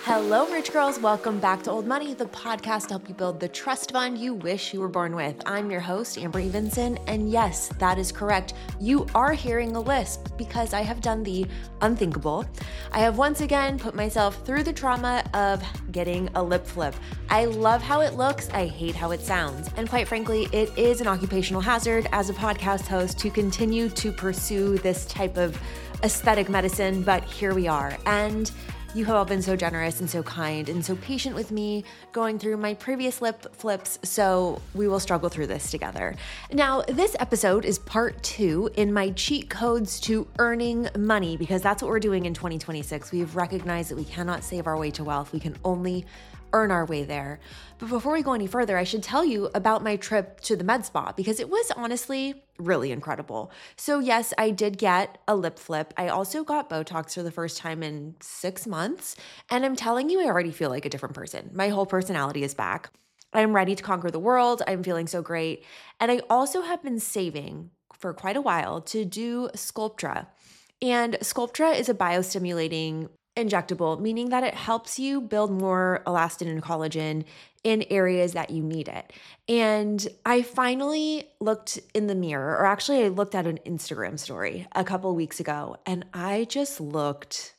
Hello, rich girls. Welcome back to Old Money, the podcast to help you build the trust fund you wish you were born with. I'm your host, Amber Evenson, and yes, that is correct. You are hearing a lisp because I have done the unthinkable. I have once again put myself through the trauma of getting a lip flip. I love how it looks. I hate how it sounds. And quite frankly, it is an occupational hazard as a podcast host to continue to pursue this type of aesthetic medicine, but here we are. And you have all been so generous and so kind and so patient with me going through my previous lip flips, so we will struggle through this together. Now, this episode is part 2 in my cheat codes to earning money, because that's what we're doing in 2026. We've recognized that we cannot save our way to wealth. We can only earn our way there. But before we go any further, I should tell you about my trip to the med spa, because it was honestly really incredible. So yes, I did get a lip flip. I also got Botox for the first time in 6 months. And I'm telling you, I already feel like a different person. My whole personality is back. I'm ready to conquer the world. I'm feeling so great. And I also have been saving for quite a while to do Sculptra. And Sculptra is a biostimulating injectable, meaning that it helps you build more elastin and collagen in areas that you need it. And I finally looked in the mirror, or actually I looked at an Instagram story a couple weeks ago, and I just looked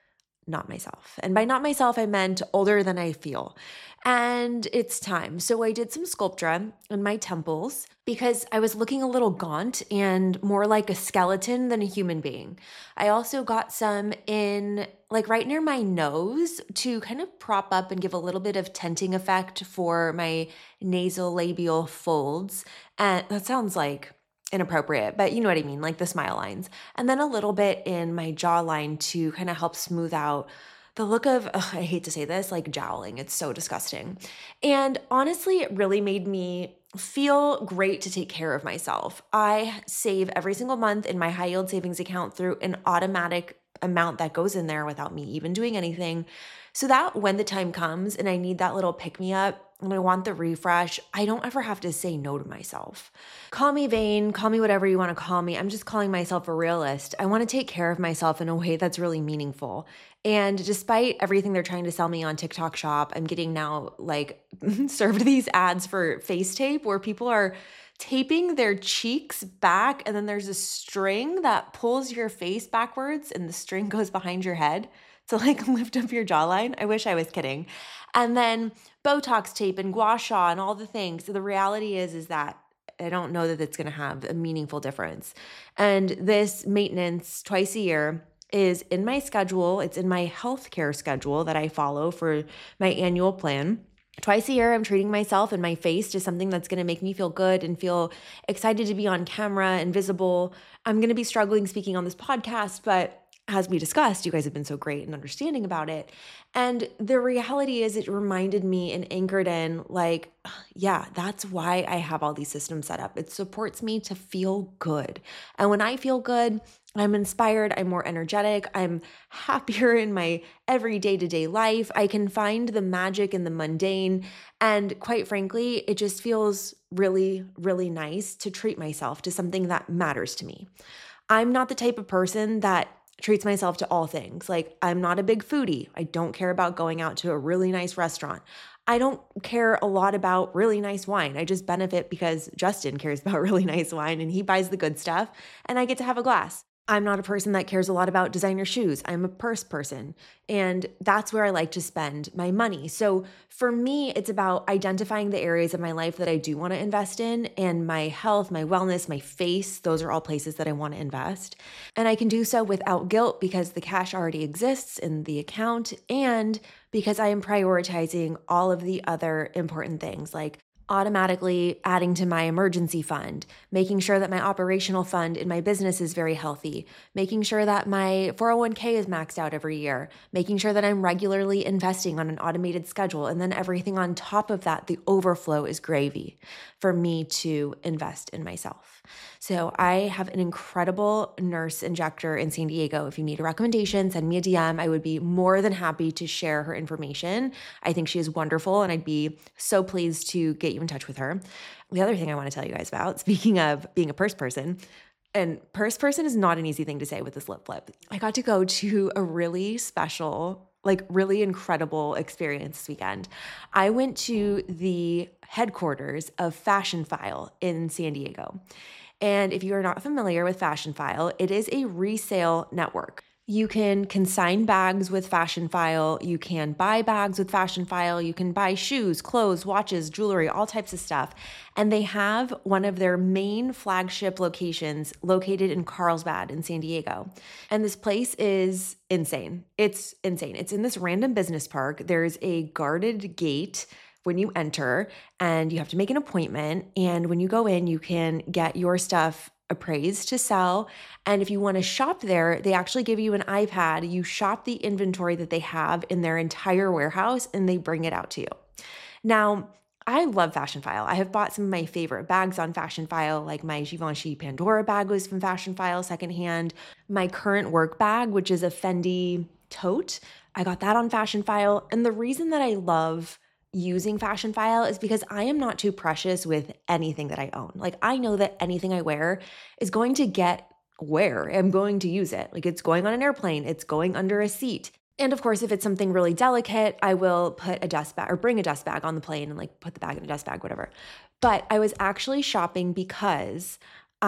not myself. And by not myself, I meant older than I feel. And it's time. So I did some Sculptra in my temples because I was looking a little gaunt and more like a skeleton than a human being. I also got some in like right near my nose to kind of prop up and give a little bit of tenting effect for my nasal labial folds. And that sounds like inappropriate, but you know what I mean, like the smile lines. And then a little bit in my jawline to kind of help smooth out the look of, I hate to say this, like jowling. It's so disgusting. And honestly, it really made me feel great to take care of myself. I save every single month in my high yield savings account through an automatic amount that goes in there without me even doing anything, so that when the time comes and I need that little pick me up and I want the refresh, I don't ever have to say no to myself. Call me vain, call me whatever you want to call me. I'm just calling myself a realist. I want to take care of myself in a way that's really meaningful. And despite everything they're trying to sell me on TikTok Shop, I'm getting now like served these ads for face tape where people are taping their cheeks back, and then there's a string that pulls your face backwards and the string goes behind your head to like lift up your jawline. I wish I was kidding. And then Botox tape and gua sha and all the things. So the reality is that I don't know that it's going to have a meaningful difference. And this maintenance twice a year is in my schedule. It's in my healthcare schedule that I follow for my annual plan. Twice a year, I'm treating myself and my face to something that's going to make me feel good and feel excited to be on camera and visible. I'm going to be struggling speaking on this podcast, but as we discussed, you guys have been so great and understanding about it. And the reality is it reminded me and anchored in like, yeah, that's why I have all these systems set up. It supports me to feel good. And when I feel good, I'm inspired, I'm more energetic, I'm happier in my every day-to-day life. I can find the magic in the mundane. And quite frankly, it just feels really, really nice to treat myself to something that matters to me. I'm not the type of person that treats myself to all things. Like, I'm not a big foodie. I don't care about going out to a really nice restaurant. I don't care a lot about really nice wine. I just benefit because Justin cares about really nice wine and he buys the good stuff and I get to have a glass. I'm not a person that cares a lot about designer shoes. I'm a purse person, and that's where I like to spend my money. So for me, it's about identifying the areas of my life that I do want to invest in, and my health, my wellness, my face, those are all places that I want to invest. And I can do so without guilt because the cash already exists in the account, and because I am prioritizing all of the other important things like automatically adding to my emergency fund, making sure that my operational fund in my business is very healthy, making sure that my 401k is maxed out every year, making sure that I'm regularly investing on an automated schedule. And then everything on top of that, the overflow is gravy for me to invest in myself. So I have an incredible nurse injector in San Diego. If you need a recommendation, send me a DM. I would be more than happy to share her information. I think she is wonderful, and I'd be so pleased to get you in touch with her. The other thing I want to tell you guys about, speaking of being a purse person, and purse person is not an easy thing to say with this lip flip. I got to go to a really special like really incredible experience this weekend. I went to the headquarters of Fashionphile in San Diego. And if you are not familiar with Fashionphile, it is a resale network. You can consign bags with Fashionphile. You can buy bags with Fashionphile. You can buy shoes, clothes, watches, jewelry, all types of stuff. And they have one of their main flagship locations located in Carlsbad in San Diego. And this place is insane. It's insane. It's in this random business park. There's a guarded gate when you enter, and you have to make an appointment. And when you go in, you can get your stuff appraised to sell. And if you want to shop there, they actually give you an iPad. You shop the inventory that they have in their entire warehouse and they bring it out to you. Now, I love Fashionphile. I have bought some of my favorite bags on Fashionphile, like my Givenchy Pandora bag was from Fashionphile secondhand. My current work bag, which is a Fendi tote, I got that on Fashionphile. And the reason that I love using Fashionphile is because I am not too precious with anything that I own. Like, I know that anything I wear is going to get wear. I'm going to use it. Like, it's going on an airplane, it's going under a seat. And of course, if it's something really delicate, I will put a dust bag or bring a dust bag on the plane and like put the bag in a dust bag, whatever. But I was actually shopping because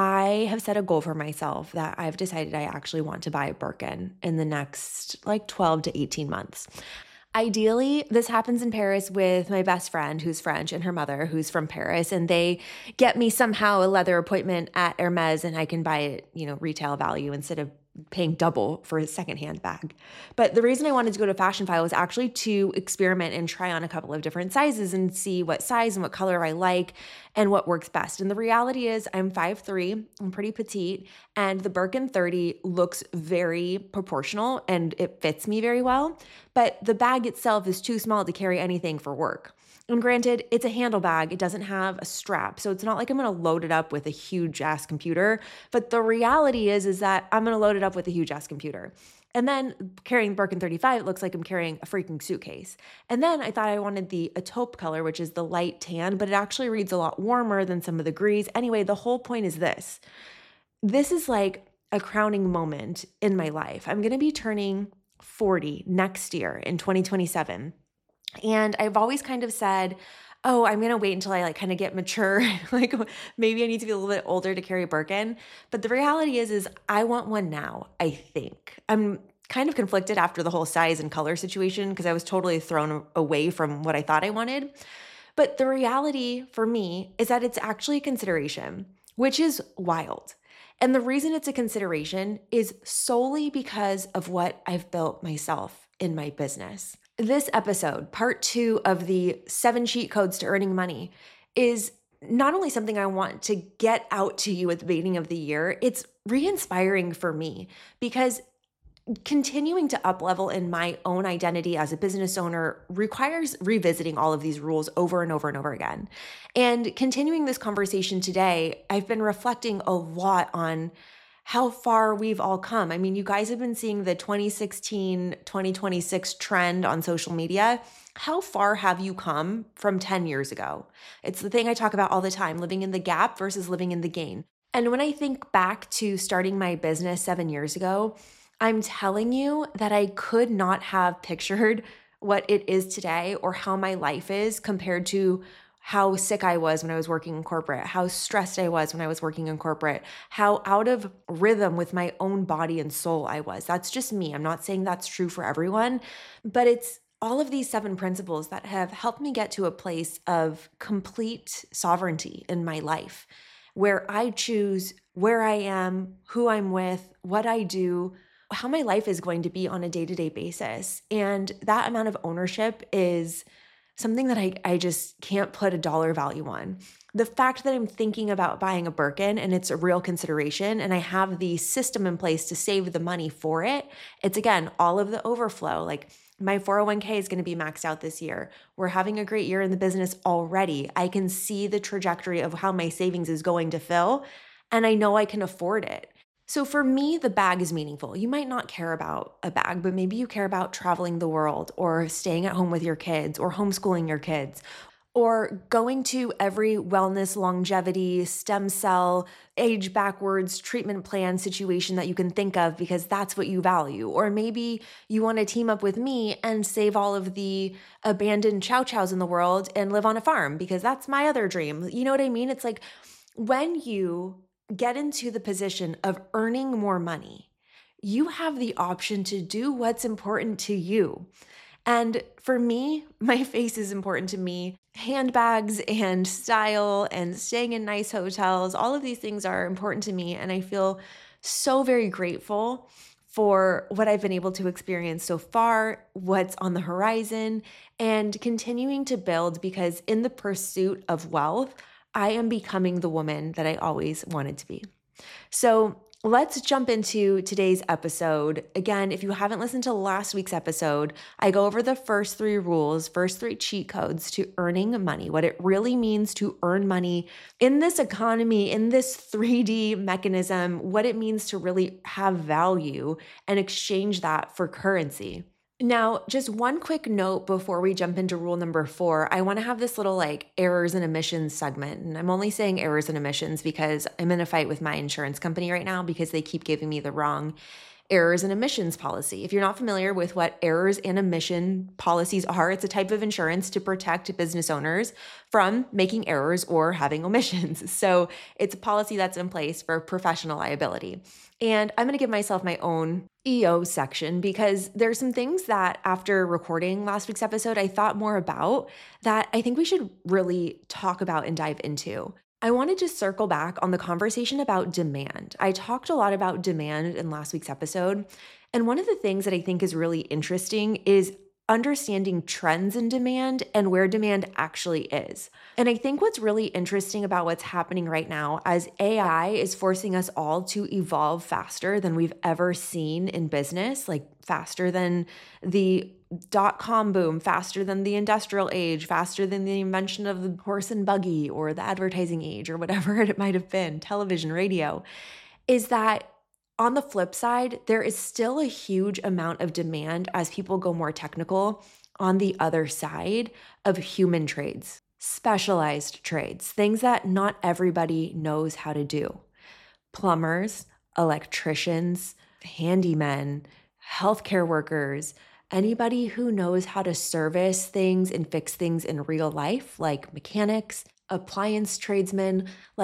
I have set a goal for myself that I've decided I actually want to buy a Birkin in the next like 12 to 18 months. Ideally, this happens in Paris with my best friend who's French and her mother who's from Paris, and they get me somehow a leather appointment at Hermes and I can buy it, retail value instead of paying double for a secondhand bag. But the reason I wanted to go to Fashionphile was actually to experiment and try on a couple of different sizes and see what size and what color I like and what works best. And the reality is I'm 5'3", I'm pretty petite, and the Birkin 30 looks very proportional and it fits me very well. But the bag itself is too small to carry anything for work. And granted, it's a handle bag. It doesn't have a strap. So it's not like I'm going to load it up with a huge ass computer. But the reality is that I'm going to load it up with a huge ass computer. And then carrying Birkin 35, it looks like I'm carrying a freaking suitcase. And then I thought I wanted the taupe color, which is the light tan, but it actually reads a lot warmer than some of the greys. Anyway, the whole point is this. This is like a crowning moment in my life. I'm going to be turning 40 next year in 2027. And I've always kind of said, oh, I'm going to wait until I like kind of get mature. Like maybe I need to be a little bit older to carry a Birkin. But the reality is I want one now, I think. I'm kind of conflicted after the whole size and color situation because I was totally thrown away from what I thought I wanted. But the reality for me is that it's actually a consideration, which is wild. And the reason it's a consideration is solely because of what I've built myself in my business. This episode, part 2 of the 7 cheat codes to earning money, is not only something I want to get out to you at the beginning of the year, it's re-inspiring for me because continuing to up-level in my own identity as a business owner requires revisiting all of these rules over and over and over again. And continuing this conversation today, I've been reflecting a lot on how far we've all come. I mean, you guys have been seeing the 2016, 2026 trend on social media. How far have you come from 10 years ago? It's the thing I talk about all the time, living in the gap versus living in the gain. And when I think back to starting my business 7 years ago, I'm telling you that I could not have pictured what it is today or how my life is compared to how sick I was when I was working in corporate, how stressed I was when I was working in corporate, how out of rhythm with my own body and soul I was. That's just me. I'm not saying that's true for everyone, but it's all of these 7 principles that have helped me get to a place of complete sovereignty in my life, where I choose where I am, who I'm with, what I do, how my life is going to be on a day-to-day basis. And that amount of ownership is something that I just can't put a dollar value on. The fact that I'm thinking about buying a Birkin and it's a real consideration and I have the system in place to save the money for it, it's again, all of the overflow. Like my 401k is going to be maxed out this year. We're having a great year in the business already. I can see the trajectory of how my savings is going to fill and I know I can afford it. So for me, the bag is meaningful. You might not care about a bag, but maybe you care about traveling the world or staying at home with your kids or homeschooling your kids or going to every wellness, longevity, stem cell, age backwards treatment plan situation that you can think of because that's what you value. Or maybe you want to team up with me and save all of the abandoned chow chows in the world and live on a farm because that's my other dream. You know what I mean? It's like when you get into the position of earning more money, you have the option to do what's important to you. And for me, my face is important to me. Handbags and style and staying in nice hotels, all of these things are important to me. And I feel so very grateful for what I've been able to experience so far, what's on the horizon, and continuing to build because in the pursuit of wealth, I am becoming the woman that I always wanted to be. So let's jump into today's episode. Again, if you haven't listened to last week's episode, I go over the first 3 rules, first 3 cheat codes to earning money, what it really means to earn money in this economy, in this 3D mechanism, what it means to really have value and exchange that for currency. Now, just one quick note before we jump into rule number 4, I want to have this little errors and omissions segment. And I'm only saying errors and omissions because I'm in a fight with my insurance company right now because they keep giving me the wrong errors and omissions policy. If you're not familiar with what errors and omission policies are, it's a type of insurance to protect business owners from making errors or having omissions. So it's a policy that's in place for professional liability. And I'm going to give myself my own EO section because there's some things that after recording last week's episode, I thought more about that I think we should really talk about and dive into. I wanted to circle back on the conversation about demand. I talked a lot about demand in last week's episode. And one of the things that I think is really interesting is understanding trends in demand and where demand actually is. And I think what's really interesting about what's happening right now as AI is forcing us all to evolve faster than we've ever seen in business, like faster than the .com boom, faster than the industrial age, faster than the invention of the horse and buggy or the advertising age or whatever it might have been, television, radio, is that on the flip side, there is still a huge amount of demand as people go more technical on the other side of human trades, specialized trades, things that not everybody knows how to do. Plumbers, electricians, handymen, healthcare workers, anybody who knows how to service things and fix things in real life, like mechanics, appliance tradesmen,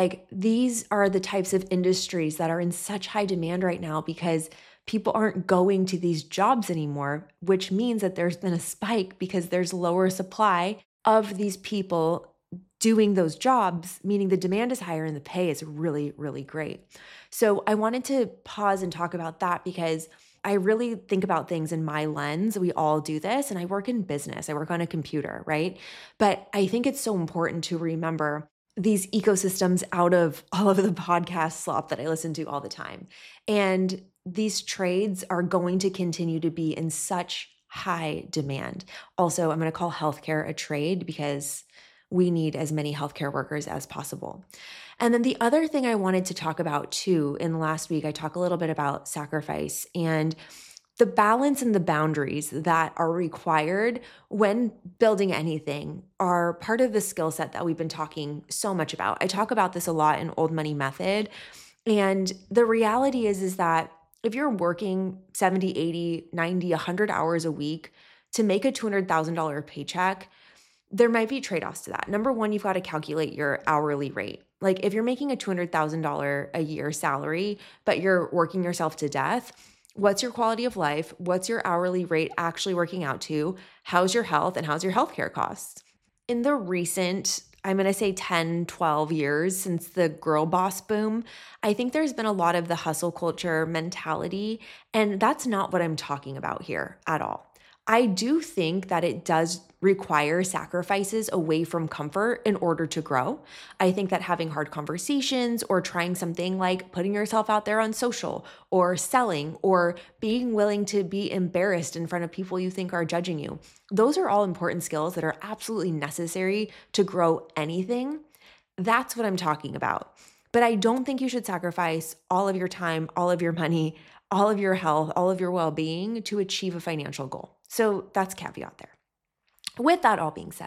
these are the types of industries that are in such high demand right now because people aren't going to these jobs anymore, which means that there's been a spike because there's lower supply of these people doing those jobs, meaning the demand is higher and the pay is really, really great. So I wanted to pause and talk about that because I really think about things in my lens. We all do this, and I work in business. I work on a computer, right? But I think it's so important to remember these ecosystems out of all of the podcast slop that I listen to all the time. And these trades are going to continue to be in such high demand. Also, I'm going to call healthcare a trade because we need as many healthcare workers as possible. And then the other thing I wanted to talk about too, in last week, I talked a little bit about sacrifice and the balance and the boundaries that are required when building anything are part of the skill set that we've been talking so much about. I talk about this a lot in Old Money Method. And the reality is that if you're working 70, 80, 90, 100 hours a week to make a $200,000 paycheck, there might be trade-offs to that. Number one, you've got to calculate your hourly rate. Like if you're making a $200,000 a year salary, but you're working yourself to death, what's your quality of life? What's your hourly rate actually working out to? How's your health and how's your healthcare costs? In the recent, I'm going to say 10, 12 years since the girl boss boom, I think there's been a lot of the hustle culture mentality, and that's not what I'm talking about here at all. I do think that it does require sacrifices away from comfort in order to grow. I think that having hard conversations or trying something like putting yourself out there on social or selling or being willing to be embarrassed in front of people you think are judging you, those are all important skills that are absolutely necessary to grow anything. That's what I'm talking about. But I don't think you should sacrifice all of your time, all of your money, all of your health, all of your well-being to achieve a financial goal. So that's caveat there. With that all being said,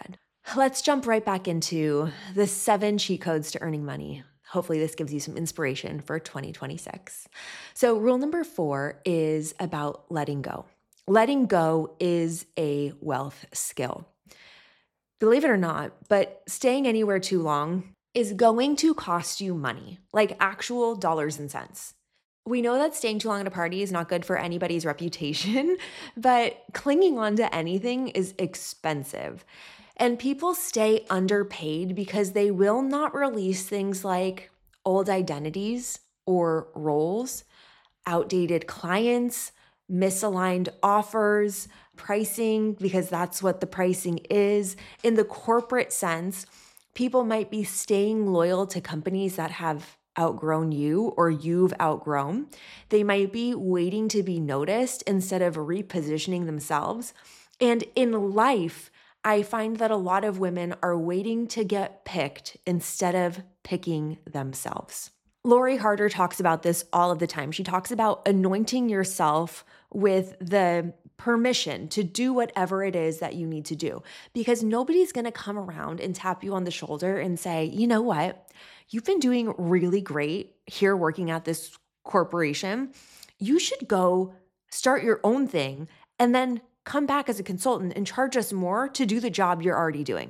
Let's jump right back into the 7 cheat codes to earning money. Hopefully this gives you some inspiration for 2026. So rule number 4 is about letting go. Letting go is a wealth skill. Believe it or not, but staying anywhere too long is going to cost you money, like actual dollars and cents. We know that staying too long at a party is not good for anybody's reputation, but clinging on to anything is expensive. And people stay underpaid because they will not release things like old identities or roles, outdated clients, misaligned offers, pricing, because that's what the pricing is. In the corporate sense, people might be staying loyal to companies that have outgrown you or you've outgrown. They might be waiting to be noticed instead of repositioning themselves. And in life, I find that a lot of women are waiting to get picked instead of picking themselves. Lori Harder talks about this all of the time. She talks about anointing yourself with the permission to do whatever it is that you need to do, because nobody's going to come around and tap you on the shoulder and say, you know what, you've been doing really great here working at this corporation. You should go start your own thing and then come back as a consultant and charge us more to do the job you're already doing.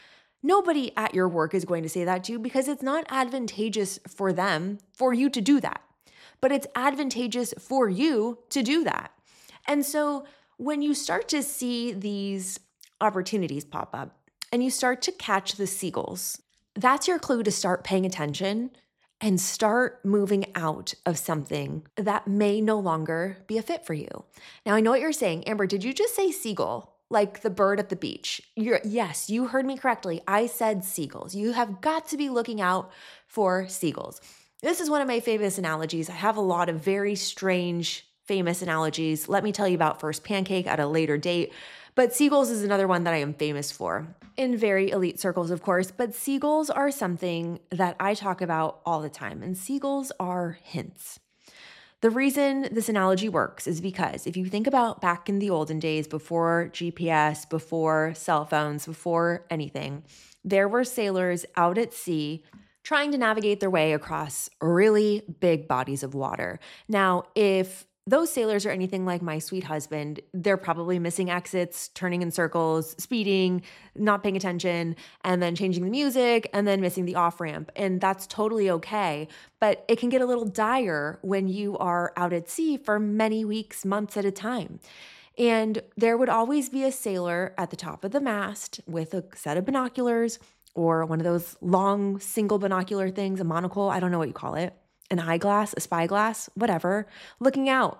Nobody at your work is going to say that to you because it's not advantageous for them for you to do that, but it's advantageous for you to do that. And so when you start to see these opportunities pop up and you start to catch the seagulls, that's your clue to start paying attention and start moving out of something that may no longer be a fit for you. Now, I know what you're saying. Amber, did you just say seagull? Like the bird at the beach? Yes, you heard me correctly. I said seagulls. You have got to be looking out for seagulls. This is one of my famous analogies. I have a lot of very strange, famous analogies. Let me tell you about First Pancake at a later date. But seagulls is another one that I am famous for in very elite circles, of course. But seagulls are something that I talk about all the time, and seagulls are hints. The reason this analogy works is because if you think about back in the olden days, before GPS, before cell phones, before anything, there were sailors out at sea trying to navigate their way across really big bodies of water. Now, if those sailors are anything like my sweet husband, they're probably missing exits, turning in circles, speeding, not paying attention, and then changing the music, and then missing the off-ramp. And that's totally okay. But it can get a little dire when you are out at sea for many weeks, months at a time. And there would always be a sailor at the top of the mast with a set of binoculars or one of those long single binocular things, a monocle, I don't know what you call it, an eyeglass, a spyglass, whatever, looking out.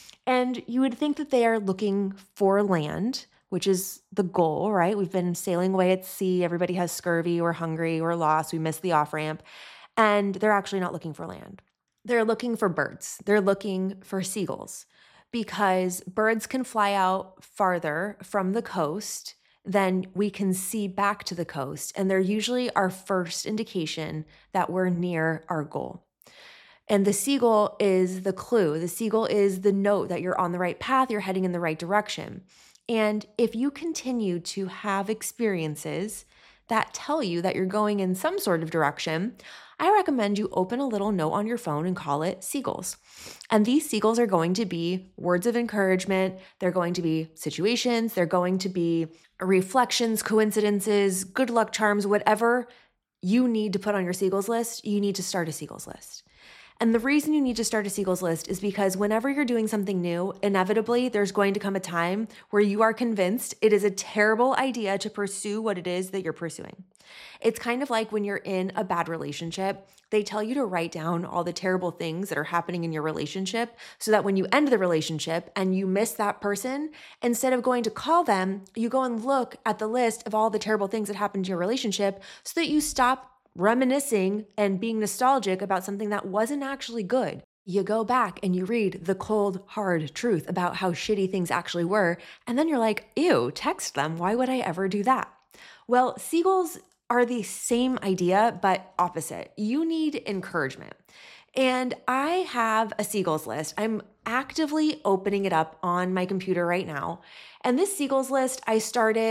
And you would think that they are looking for land, which is the goal, right? We've been sailing away at sea. Everybody has scurvy or hungry or lost. We missed the off-ramp. And they're actually not looking for land. They're looking for birds. They're looking for seagulls because birds can fly out farther from the coast than we can see back to the coast. And they're usually our first indication that we're near our goal. And the seagull is the clue. The seagull is the note that you're on the right path, you're heading in the right direction. And if you continue to have experiences that tell you that you're going in some sort of direction, I recommend you open a little note on your phone and call it seagulls. And these seagulls are going to be words of encouragement. They're going to be situations. They're going to be reflections, coincidences, good luck charms, whatever you need to put on your seagulls list, you need to start a seagulls list. And the reason you need to start a seagulls list is because whenever you're doing something new, inevitably there's going to come a time where you are convinced it is a terrible idea to pursue what it is that you're pursuing. It's kind of like when you're in a bad relationship, they tell you to write down all the terrible things that are happening in your relationship so that when you end the relationship and you miss that person, instead of going to call them, you go and look at the list of all the terrible things that happened to your relationship so that you stop reminiscing and being nostalgic about something that wasn't actually good. You go back and you read the cold, hard truth about how shitty things actually were, and then you're like, ew, text them. Why would I ever do that? Well, seagulls are the same idea, but opposite. You need encouragement. And I have a seagulls list. I'm actively opening it up on my computer right now. And this seagulls list I started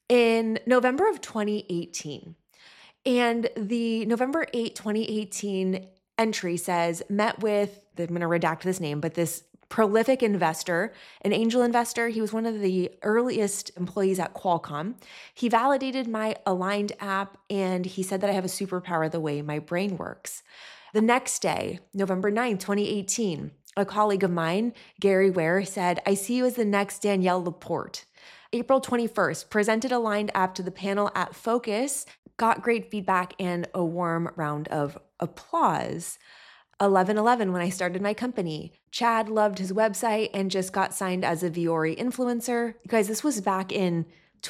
in November of 2018. And the November 8, 2018 entry says, met with, I'm going to redact this name, but this prolific investor, an angel investor. He was one of the earliest employees at Qualcomm. He validated my Aligned app, and he said that I have a superpower the way my brain works. The next day, November 9th, 2018, a colleague of mine, Gary Ware, said, I see you as the next Danielle Laporte. April 21st, presented Aligned app to the panel at Focus, got great feedback and a warm round of applause. 11/11, when I started my company, Chad loved his website and just got signed as a Vuori influencer. You guys, this was back in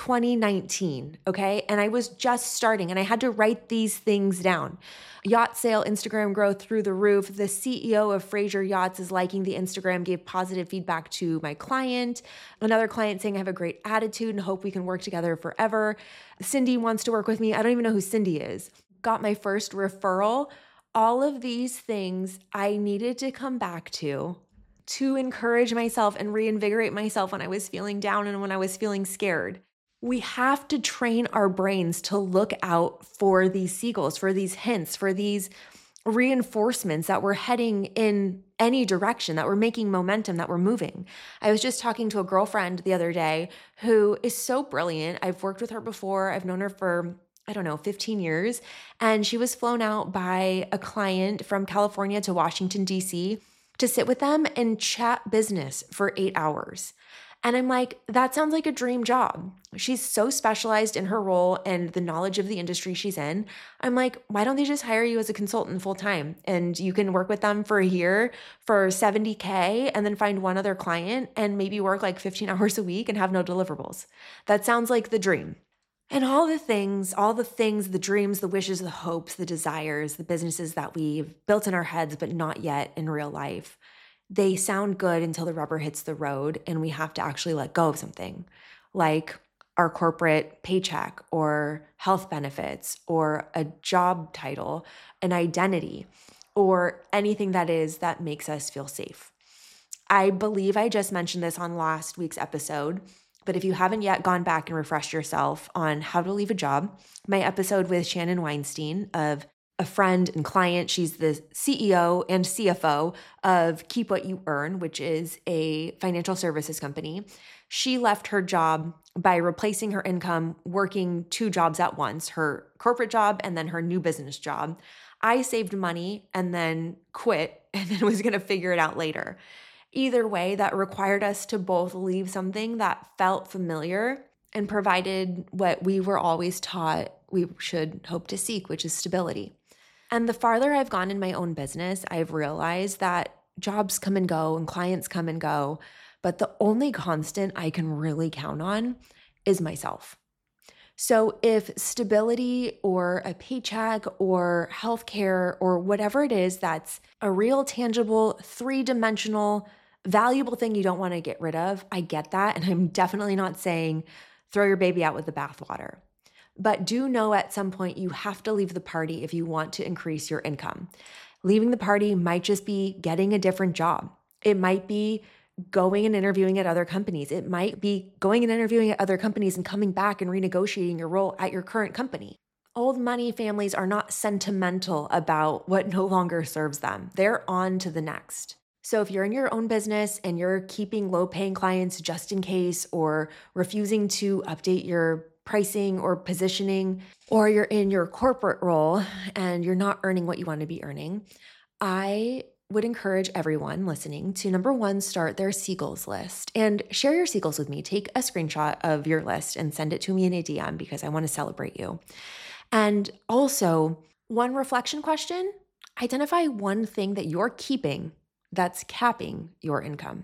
2019, okay? And I was just starting and I had to write these things down. Yacht sale Instagram growth through the roof. The CEO of Fraser Yachts is liking the Instagram, gave positive feedback to my client. Another client saying I have a great attitude and hope we can work together forever. Cindy wants to work with me. I don't even know who Cindy is. Got my first referral. All of these things I needed to come back to encourage myself and reinvigorate myself when I was feeling down and when I was feeling scared. We have to train our brains to look out for these seagulls, for these hints, for these reinforcements that we're heading in any direction, that we're making momentum, that we're moving. I was just talking to a girlfriend the other day who is so brilliant. I've worked with her before. I've known her for 15 years. And she was flown out by a client from California to Washington, D.C. to sit with them and chat business for 8 hours. And I'm like, that sounds like a dream job. She's so specialized in her role and the knowledge of the industry she's in. I'm like, why don't they just hire you as a consultant full time? And you can work with them for a year for $70K and then find one other client and maybe work like 15 hours a week and have no deliverables. That sounds like the dream. And all the things, the dreams, the wishes, the hopes, the desires, the businesses that we've built in our heads, but not yet in real life, they sound good until the rubber hits the road and we have to actually let go of something like our corporate paycheck or health benefits or a job title, an identity, or anything that makes us feel safe. I believe I just mentioned this on last week's episode, but if you haven't yet gone back and refreshed yourself on how to leave a job, my episode with Shannon Weinstein, of a friend and client, she's the CEO and CFO of Keep What You Earn, which is a financial services company. She left her job by replacing her income working 2 jobs at once, her corporate job and then her new business job. I saved money and then quit and then was going to figure it out later. Either way, that required us to both leave something that felt familiar and provided what we were always taught we should hope to seek, which is stability. And the farther I've gone in my own business, I've realized that jobs come and go and clients come and go, but the only constant I can really count on is myself. So if stability or a paycheck or healthcare or whatever it is that's a real, tangible, 3-dimensional, valuable thing you don't want to get rid of, I get that. And I'm definitely not saying throw your baby out with the bathwater. But do know at some point you have to leave the party if you want to increase your income. Leaving the party might just be getting a different job. It might be going and interviewing at other companies. It might be going and interviewing at other companies and coming back and renegotiating your role at your current company. Old money families are not sentimental about what no longer serves them. They're on to the next. So if you're in your own business and you're keeping low-paying clients just in case, or refusing to update your pricing or positioning, or you're in your corporate role and you're not earning what you want to be earning, I would encourage everyone listening to, number 1, start their Seagulls list and share your Seagulls with me. Take a screenshot of your list and send it to me in a DM because I want to celebrate you. And also, one reflection question: identify one thing that you're keeping that's capping your income.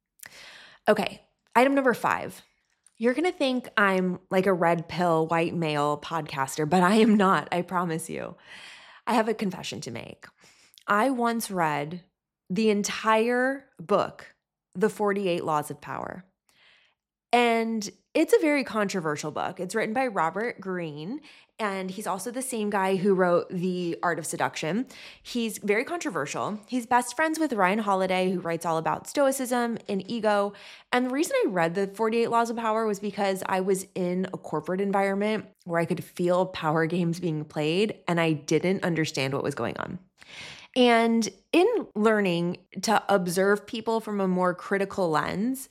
Okay, item number 5. You're going to think I'm like a red pill, white male podcaster, but I am not, I promise you. I have a confession to make. I once read the entire book, The 48 Laws of Power. And it's a very controversial book. It's written by Robert Greene, and he's also the same guy who wrote The Art of Seduction. He's very controversial. He's best friends with Ryan Holiday, who writes all about stoicism and ego. And the reason I read the 48 Laws of Power was because I was in a corporate environment where I could feel power games being played, and I didn't understand what was going on. And in learning to observe people from a more critical lens,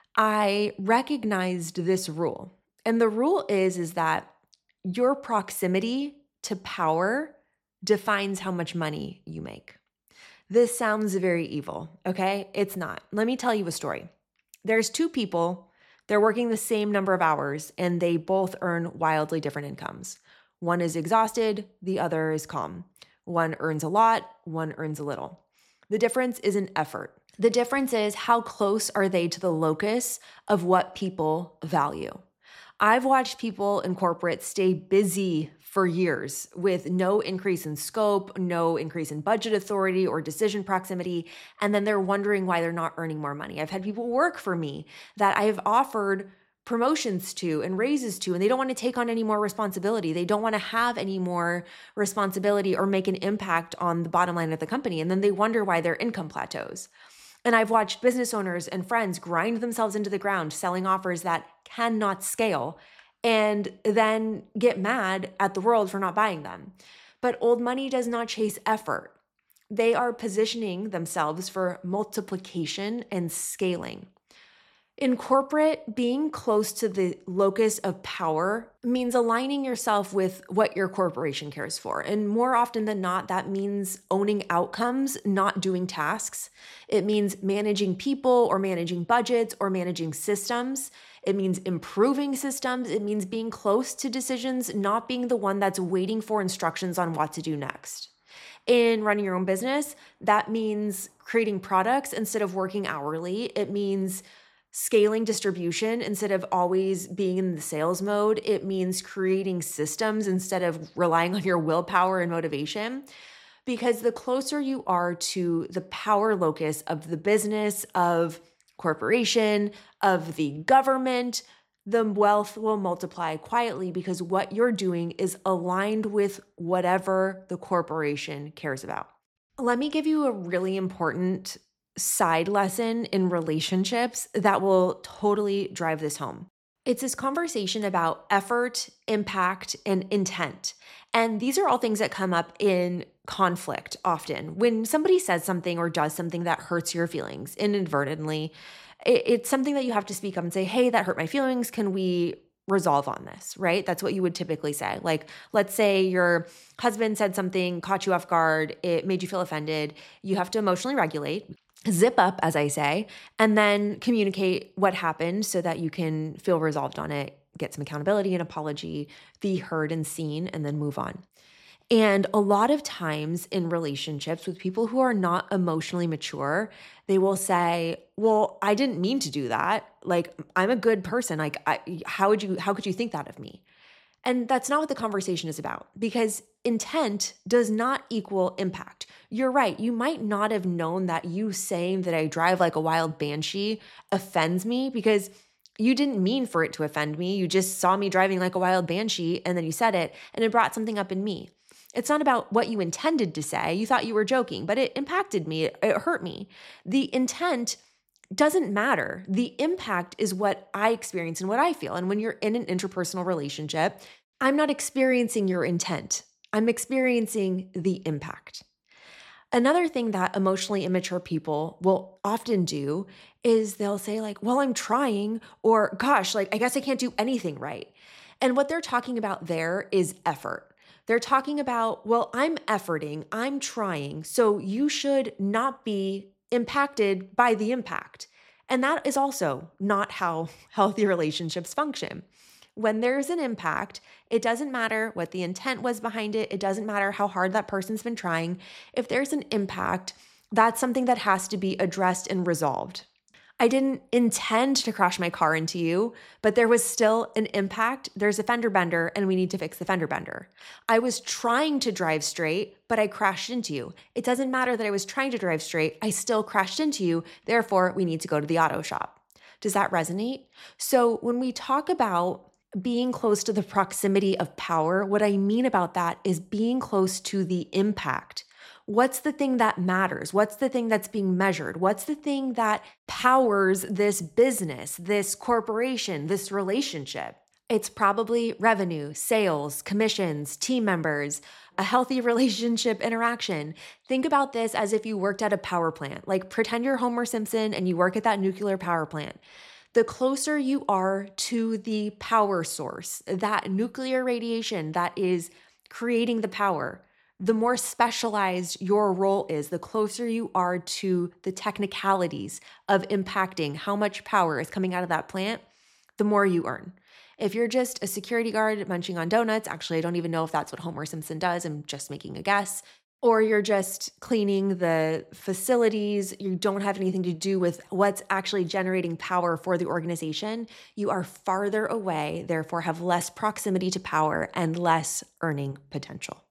I recognized this rule. And the rule is that your proximity to power defines how much money you make. This sounds very evil, okay? It's not. Let me tell you a story. There's two people, they're working the same number of hours, and they both earn wildly different incomes. One is exhausted, the other is calm. One earns a lot, one earns a little. The difference is in effort. The difference is how close are they to the locus of what people value. I've watched people in corporate stay busy for years with no increase in scope, no increase in budget authority or decision proximity, and then they're wondering why they're not earning more money. I've had people work for me that I have offered promotions to and raises to, and they don't want to take on any more responsibility. They don't want to have any more responsibility or make an impact on the bottom line of the company. And then they wonder why their income plateaus. And I've watched business owners and friends grind themselves into the ground selling offers that cannot scale and then get mad at the world for not buying them. But old money does not chase effort. They are positioning themselves for multiplication and scaling. In corporate, being close to the locus of power means aligning yourself with what your corporation cares for. And more often than not, that means owning outcomes, not doing tasks. It means managing people or managing budgets or managing systems. It means improving systems. It means being close to decisions, not being the one that's waiting for instructions on what to do next. In running your own business, that means creating products instead of working hourly. It means scaling distribution instead of always being in the sales mode. It means creating systems instead of relying on your willpower and motivation. Because the closer you are to the power locus of the business, of corporation, of the government, the wealth will multiply quietly because what you're doing is aligned with whatever the corporation cares about. Let me give you a really important side lesson in relationships that will totally drive this home. It's this conversation about effort, impact, and intent. And these are all things that come up in conflict often. When somebody says something or does something that hurts your feelings inadvertently, it's something that you have to speak up and say, hey, that hurt my feelings. Can we resolve on this, right? That's what you would typically say. Like, let's say your husband said something, caught you off guard, it made you feel offended. You have to emotionally regulate, zip up, as I say, and then communicate what happened so that you can feel resolved on it, get some accountability and apology, be heard and seen, and then move on. And a lot of times in relationships with people who are not emotionally mature, they will say, well, I didn't mean to do that. Like, I'm a good person. Like, how could you think that of me? And that's not what the conversation is about, because intent does not equal impact. You're right. You might not have known that you saying that I drive like a wild banshee offends me because you didn't mean for it to offend me. You just saw me driving like a wild banshee and then you said it and it brought something up in me. It's not about what you intended to say. You thought you were joking, but it impacted me. It hurt me. The intent doesn't matter. The impact is what I experience and what I feel. And when you're in an interpersonal relationship, I'm not experiencing your intent. I'm experiencing the impact. Another thing that emotionally immature people will often do is they'll say like, well, I'm trying, or gosh, like, I guess I can't do anything right. And what they're talking about there is effort. They're talking about, well, I'm efforting, I'm trying, so you should not be impacted by the impact. And that is also not how healthy relationships function. When there's an impact, it doesn't matter what the intent was behind it. It doesn't matter how hard that person's been trying. If there's an impact, that's something that has to be addressed and resolved. I didn't intend to crash my car into you, but there was still an impact. There's a fender bender and we need to fix the fender bender. I was trying to drive straight, but I crashed into you. It doesn't matter that I was trying to drive straight. I still crashed into you. Therefore, we need to go to the auto shop. Does that resonate? So when we talk about being close to the proximity of power, what I mean about that is being close to the impact. What's the thing that matters? What's the thing that's being measured? What's the thing that powers this business, this corporation, this relationship? It's probably revenue, sales, commissions, team members, a healthy relationship interaction. Think about this as if you worked at a power plant. Like pretend you're Homer Simpson and you work at that nuclear power plant. The closer you are to the power source, that nuclear radiation that is creating the power, the more specialized your role is, the closer you are to the technicalities of impacting how much power is coming out of that plant, the more you earn. If you're just a security guard munching on donuts, actually, I don't even know if that's what Homer Simpson does. I'm just making a guess. Or you're just cleaning the facilities, you don't have anything to do with what's actually generating power for the organization, you are farther away, therefore have less proximity to power and less earning potential.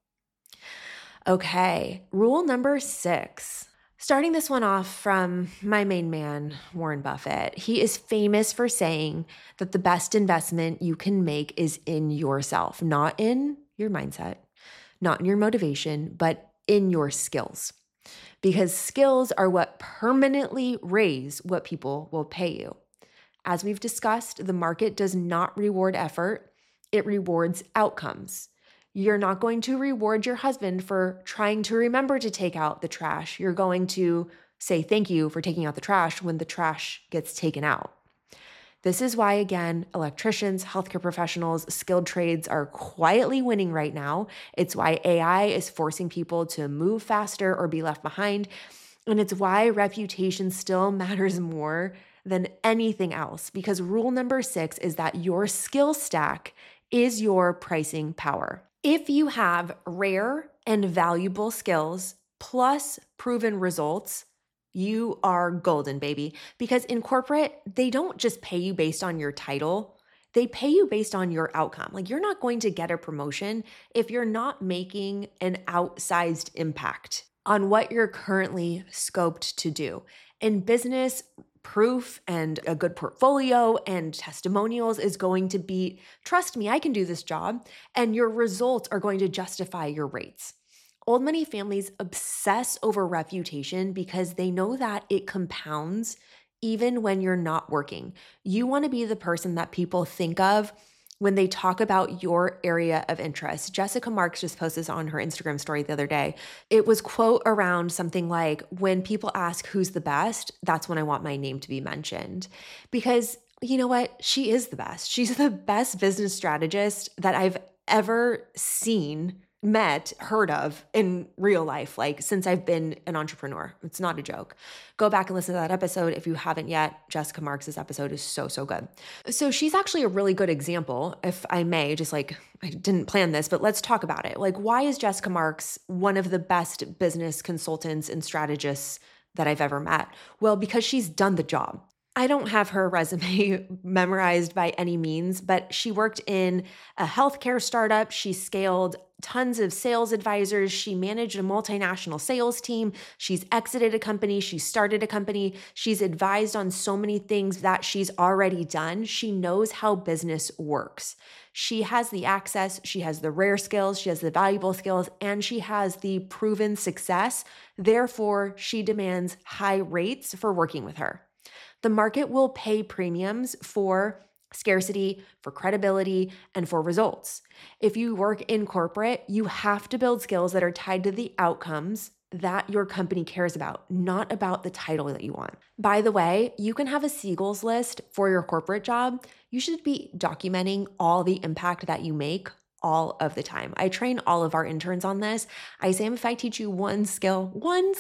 Okay, rule number 6. Starting this one off from my main man, Warren Buffett. He is famous for saying that the best investment you can make is in yourself, not in your mindset, not in your motivation, but in your skills. Because skills are what permanently raise what people will pay you. As we've discussed, the market does not reward effort, it rewards outcomes. You're not going to reward your husband for trying to remember to take out the trash. You're going to say thank you for taking out the trash when the trash gets taken out. This is why, again, electricians, healthcare professionals, skilled trades are quietly winning right now. It's why AI is forcing people to move faster or be left behind. And it's why reputation still matters more than anything else, because rule number 6 is that your skill stack is your pricing power. If you have rare and valuable skills plus proven results, you are golden, baby. Because in corporate, they don't just pay you based on your title. They pay you based on your outcome. Like you're not going to get a promotion if you're not making an outsized impact on what you're currently scoped to do. In business, proof and a good portfolio and testimonials is going to be, trust me, I can do this job, and your results are going to justify your rates. Old money families obsess over reputation because they know that it compounds even when you're not working. You want to be the person that people think of when they talk about your area of interest. Jessica Marks just posted this on her Instagram story the other day. It was quote around something like, when people ask who's the best, that's when I want my name to be mentioned. Because you know what? She is the best. She's the best business strategist that I've ever seen, met, heard of in real life, like since I've been an entrepreneur. It's not a joke. Go back and listen to that episode if you haven't yet. Jessica Marks' episode is so good. So she's actually a really good example, if I may, just like, I didn't plan this, but let's talk about it. Like, why is Jessica Marks one of the best business consultants and strategists that I've ever met? Well, because she's done the job. I don't have her resume memorized by any means, but she worked in a healthcare startup. She scaled tons of sales advisors. She managed a multinational sales team. She's exited a company. She started a company. She's advised on so many things that she's already done. She knows how business works. She has the access. She has the rare skills. She has the valuable skills, and she has the proven success. Therefore, she demands high rates for working with her. The market will pay premiums for scarcity, for credibility, and for results. If you work in corporate, you have to build skills that are tied to the outcomes that your company cares about, not about the title that you want. By the way, you can have a Seagulls list for your corporate job. You should be documenting all the impact that you make all of the time. I train all of our interns on this. I say, if I teach you one skill,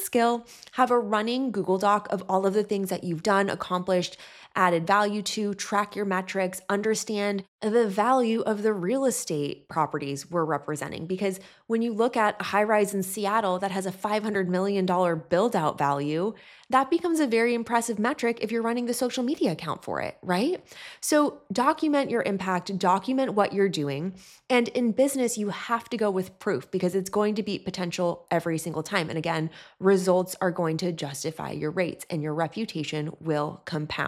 have a running Google Doc of all of the things that you've done, accomplished, added value to, track your metrics, understand the value of the real estate properties we're representing. Because when you look at a high rise in Seattle that has a $500 million build out value, that becomes a very impressive metric if you're running the social media account for it, right? So document your impact, document what you're doing. And in business, you have to go with proof because it's going to beat potential every single time. And again, results are going to justify your rates and your reputation will compound.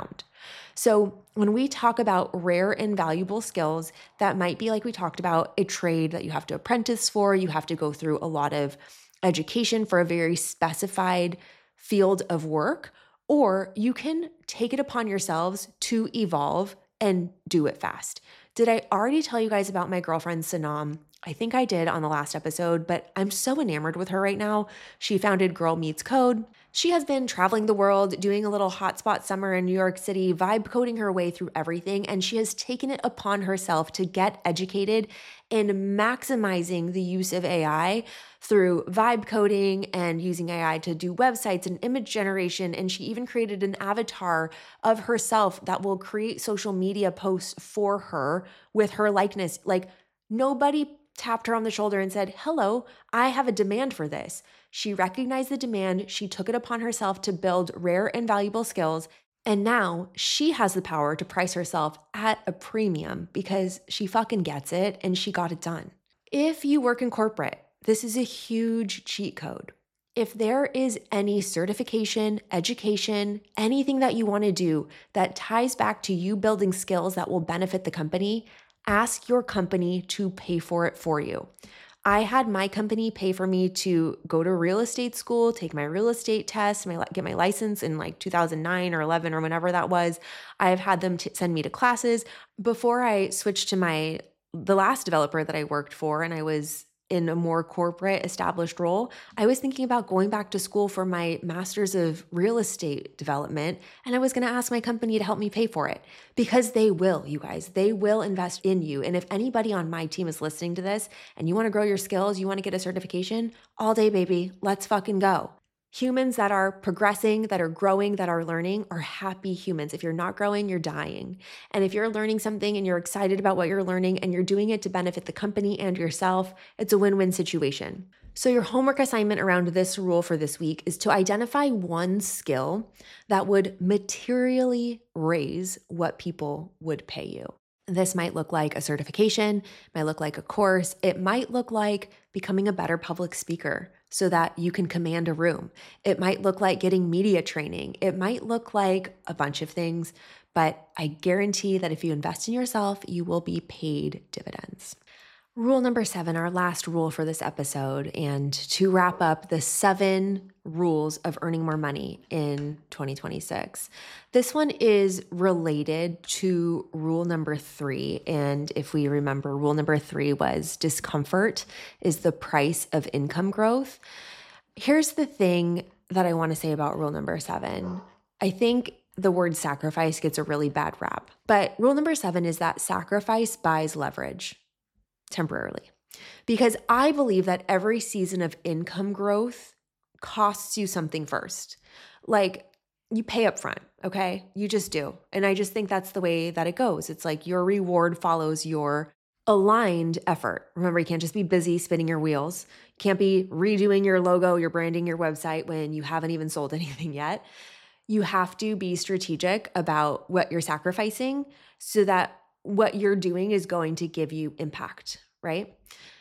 So when we talk about rare and valuable skills, that might be, like we talked about, a trade that you have to apprentice for. You have to go through a lot of education for a very specified field of work, or you can take it upon yourselves to evolve and do it fast. Did I already tell you guys about my girlfriend, Sanam? I think I did on the last episode, but I'm so enamored with her right now. She founded Girl Meets Code. She has been traveling the world, doing a little hotspot summer in New York City, vibe coding her way through everything, and she has taken it upon herself to get educated in maximizing the use of AI through vibe coding and using AI to do websites and image generation. And she even created an avatar of herself that will create social media posts for her with her likeness. Like, nobody tapped her on the shoulder and said, "Hello, I have a demand for this." She recognized the demand. She took it upon herself to build rare and valuable skills. And now she has the power to price herself at a premium because she fucking gets it and she got it done. If you work in corporate, this is a huge cheat code. If there is any certification, education, anything that you want to do that ties back to you building skills that will benefit the company, ask your company to pay for it for you. I had my company pay for me to go to real estate school, take my real estate test, get my license in like 2009 or 11 or whenever that was. I've had them send me to classes. Before I switched to the last developer that I worked for, and I was in a more corporate established role, I was thinking about going back to school for my master's of real estate development. And I was going to ask my company to help me pay for it because they will, you guys, they will invest in you. And if anybody on my team is listening to this and you want to grow your skills, you want to get a certification, all day, baby, let's fucking go. Humans that are progressing, that are growing, that are learning are happy humans. If you're not growing, you're dying. And if you're learning something and you're excited about what you're learning and you're doing it to benefit the company and yourself, it's a win-win situation. So your homework assignment around this rule for this week is to identify one skill that would materially raise what people would pay you. This might look like a certification, might look like a course. It might look like becoming a better public speaker so that you can command a room. It might look like getting media training. It might look like a bunch of things, but I guarantee that if you invest in yourself, you will be paid dividends. Rule number 7, our last rule for this episode, and to wrap up the 7 rules of earning more money in 2026. This one is related to rule number 3. And if we remember, rule number 3 was discomfort is the price of income growth. Here's the thing that I want to say about rule number 7. I think the word sacrifice gets a really bad rap, but rule number 7 is that sacrifice buys leverage. Temporarily. Because I believe that every season of income growth costs you something first. Like, you pay up front, okay? You just do. And I just think that's the way that it goes. It's like your reward follows your aligned effort. Remember, you can't just be busy spinning your wheels. You can't be redoing your logo, your branding, your website when you haven't even sold anything yet. You have to be strategic about what you're sacrificing so that what you're doing is going to give you impact, right?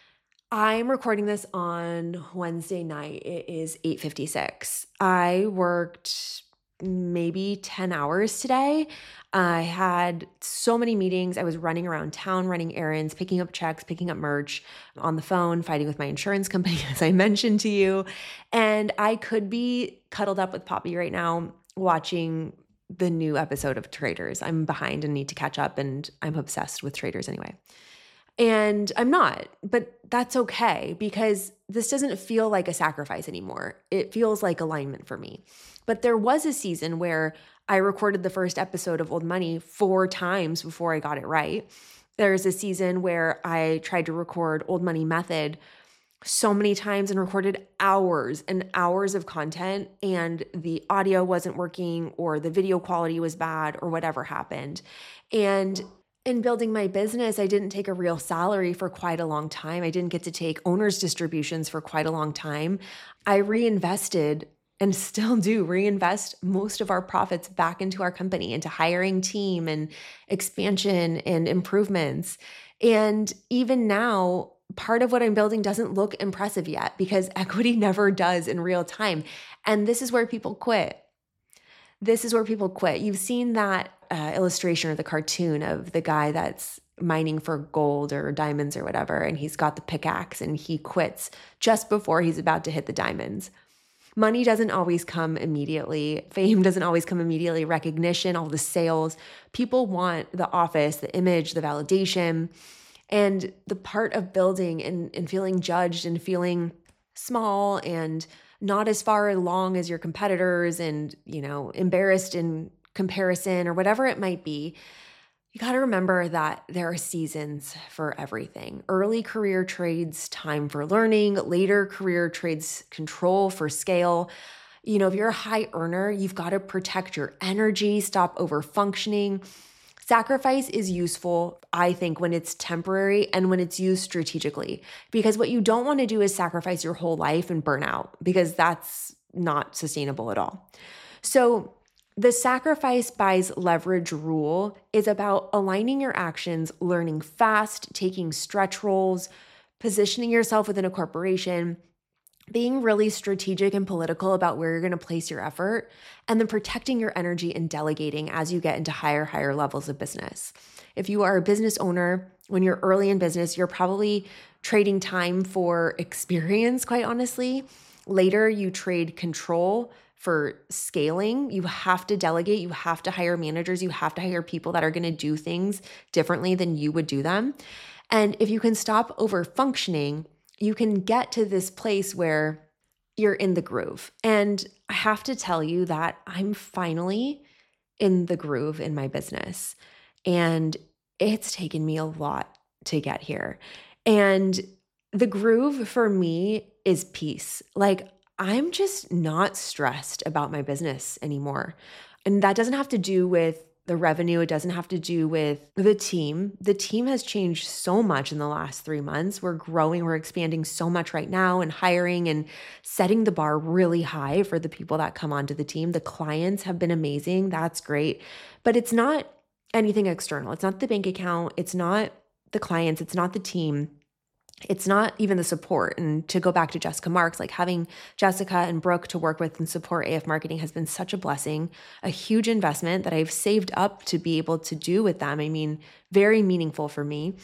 I'm recording this on Wednesday night. It is 8:56. I worked maybe 10 hours today. I had so many meetings. I was running around town, running errands, picking up checks, picking up merch, on the phone, fighting with my insurance company, as I mentioned to you. And I could be cuddled up with Poppy right now watching the new episode of Traitors. I'm behind and need to catch up, and I'm obsessed with Traitors anyway. And I'm not, but that's okay because this doesn't feel like a sacrifice anymore. It feels like alignment for me. But there was a season where I recorded the first episode of Old Money 4 times before I got it right. There's a season where I tried to record Old Money Method so many times and recorded hours and hours of content, and the audio wasn't working or the video quality was bad or whatever happened. And in building my business, I didn't take a real salary for quite a long time. I didn't get to take owner's distributions for quite a long time. I reinvested and still do reinvest most of our profits back into our company, into hiring team and expansion and improvements. And even now, part of what I'm building doesn't look impressive yet because equity never does in real time. And this is where people quit. This is where people quit. You've seen that illustration or the cartoon of the guy that's mining for gold or diamonds or whatever, and he's got the pickaxe and he quits just before he's about to hit the diamonds. Money doesn't always come immediately. Fame doesn't always come immediately. Recognition, all the sales. People want the office, the image, the validation. And the part of building and feeling judged and feeling small and not as far along as your competitors and, embarrassed in comparison or whatever it might be, you got to remember that there are seasons for everything. Early career trades time for learning, later career trades control for scale. If you're a high earner, you've got to protect your energy, stop over functioning. Sacrifice is useful, I think, when it's temporary and when it's used strategically, because what you don't want to do is sacrifice your whole life and burn out, because that's not sustainable at all. So the sacrifice buys leverage rule is about aligning your actions, learning fast, taking stretch roles, positioning yourself within a corporation, being really strategic and political about where you're going to place your effort, and then protecting your energy and delegating as you get into higher levels of business. If you are a business owner, when you're early in business, you're probably trading time for experience, quite honestly. Later, you trade control for scaling. You have to delegate. You have to hire managers. You have to hire people that are going to do things differently than you would do them. And if you can stop over functioning, you can get to this place where you're in the groove. And I have to tell you that I'm finally in the groove in my business. And it's taken me a lot to get here. And the groove for me is peace. Like, I'm just not stressed about my business anymore. And that doesn't have to do with the revenue. It doesn't have to do with the team. The team has changed so much in the last 3 months. We're growing, we're expanding so much right now and hiring and setting the bar really high for the people that come onto the team. The clients have been amazing. That's great. But it's not anything external. It's not the bank account. It's not the clients. It's not the team. It's not even the support. And to go back to Jessica Marks, like having Jessica and Brooke to work with and support AF Marketing has been such a blessing, a huge investment that I've saved up to be able to do with them. I mean, very meaningful for me.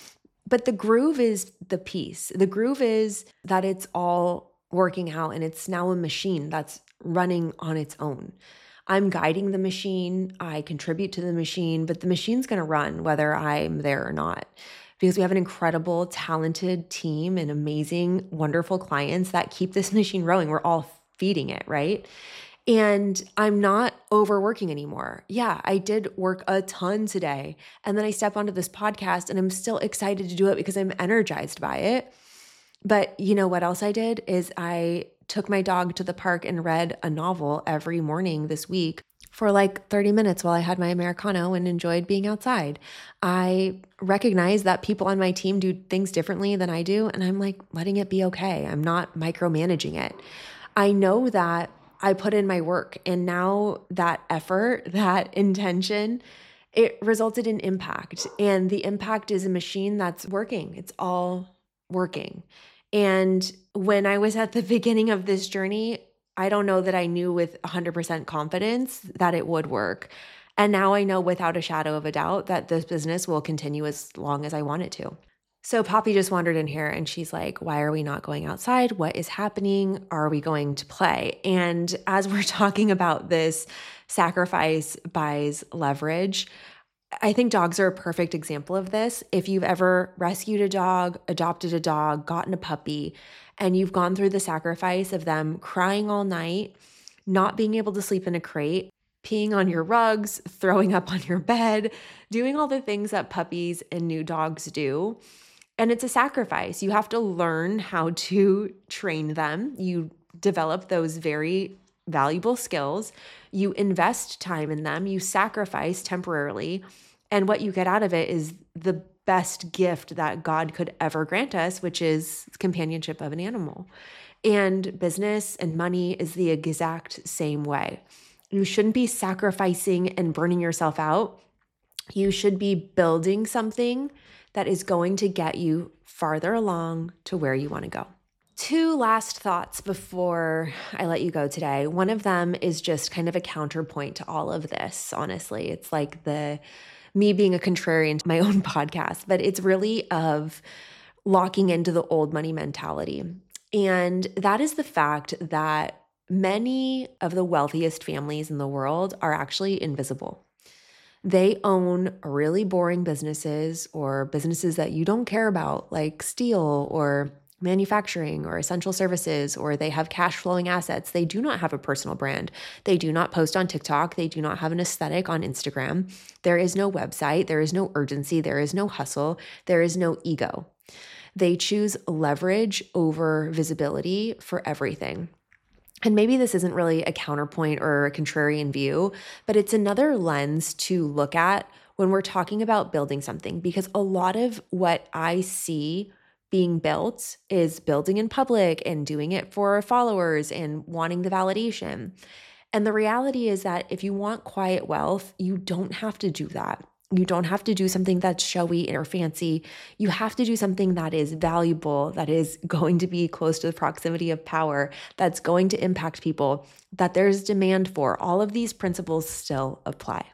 But the groove is the piece. The groove is that it's all working out and it's now a machine that's running on its own. I'm guiding the machine. I contribute to the machine, but the machine's going to run whether I'm there or not, because we have an incredible, talented team and amazing, wonderful clients that keep this machine rowing. We're all feeding it, right? And I'm not overworking anymore. Yeah, I did work a ton today. And then I step onto this podcast and I'm still excited to do it because I'm energized by it. But you know what else I did is I took my dog to the park and read a novel every morning this week for like 30 minutes while I had my Americano and enjoyed being outside. I recognize that people on my team do things differently than I do, and I'm like letting it be okay. I'm not micromanaging it. I know that I put in my work, and now that effort, that intention, it resulted in impact. And the impact is a machine that's working. It's all working. And when I was at the beginning of this journey, I don't know that I knew with 100% confidence that it would work. And now I know without a shadow of a doubt that this business will continue as long as I want it to. So Poppy just wandered in here and she's like, why are we not going outside? What is happening? Are we going to play? And as we're talking about this sacrifice buys leverage, I think dogs are a perfect example of this. If you've ever rescued a dog, adopted a dog, gotten a puppy, and you've gone through the sacrifice of them crying all night, not being able to sleep in a crate, peeing on your rugs, throwing up on your bed, doing all the things that puppies and new dogs do. And it's a sacrifice. You have to learn how to train them. You develop those very valuable skills. You invest time in them. You sacrifice temporarily. And what you get out of it is the best gift that God could ever grant us, which is companionship of an animal. And business and money is the exact same way. You shouldn't be sacrificing and burning yourself out. You should be building something that is going to get you farther along to where you want to go. Two last thoughts before I let you go today. One of them is just kind of a counterpoint to all of this, honestly. It's like me being a contrarian to my own podcast, but it's really of locking into the old money mentality. And that is the fact that many of the wealthiest families in the world are actually invisible. They own really boring businesses or businesses that you don't care about, like steel or manufacturing or essential services, or they have cash flowing assets. They do not have a personal brand. They do not post on TikTok. They do not have an aesthetic on Instagram. There is no website. There is no urgency. There is no hustle. There is no ego. They choose leverage over visibility for everything. And maybe this isn't really a counterpoint or a contrarian view, but it's another lens to look at when we're talking about building something, because a lot of what I see being built is building in public and doing it for followers and wanting the validation. And the reality is that if you want quiet wealth, you don't have to do that. You don't have to do something that's showy or fancy. You have to do something that is valuable, that is going to be close to the proximity of power, that's going to impact people, that there's demand for. All of these principles still apply.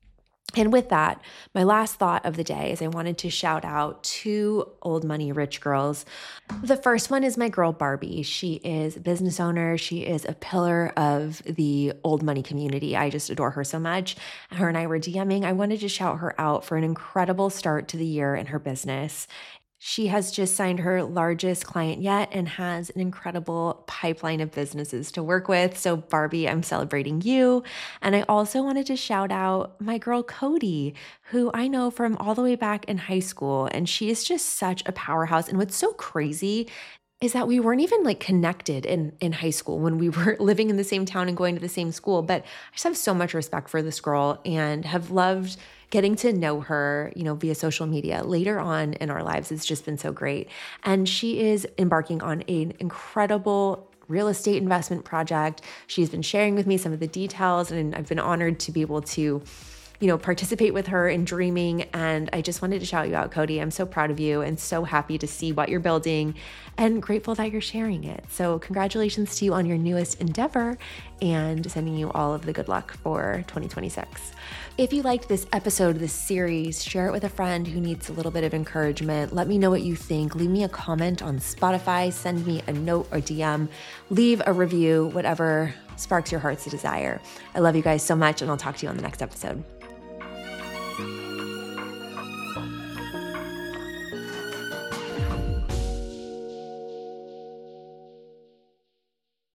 And with that, my last thought of the day is I wanted to shout out two old money rich girls. The first one is my girl Barbie. She is a business owner. She is a pillar of the old money community. I just adore her so much. Her and I were DMing. I wanted to shout her out for an incredible start to the year in her business. She has just signed her largest client yet and has an incredible pipeline of businesses to work with. So Barbie, I'm celebrating you. And I also wanted to shout out my girl Cody, who I know from all the way back in high school. And she is just such a powerhouse. And what's so crazy is that we weren't even like connected in high school when we were living in the same town and going to the same school. But I just have so much respect for this girl and have loved getting to know her, via social media later on in our lives. It's just been so great. And she is embarking on an incredible real estate investment project. She's been sharing with me some of the details, and I've been honored to be able to participate with her in dreaming. And I just wanted to shout you out, Cody. I'm so proud of you and so happy to see what you're building and grateful that you're sharing it. So congratulations to you on your newest endeavor and sending you all of the good luck for 2026. If you liked this episode, this series, share it with a friend who needs a little bit of encouragement. Let me know what you think. Leave me a comment on Spotify, send me a note or DM, leave a review, whatever sparks your heart's desire. I love you guys so much, and I'll talk to you on the next episode.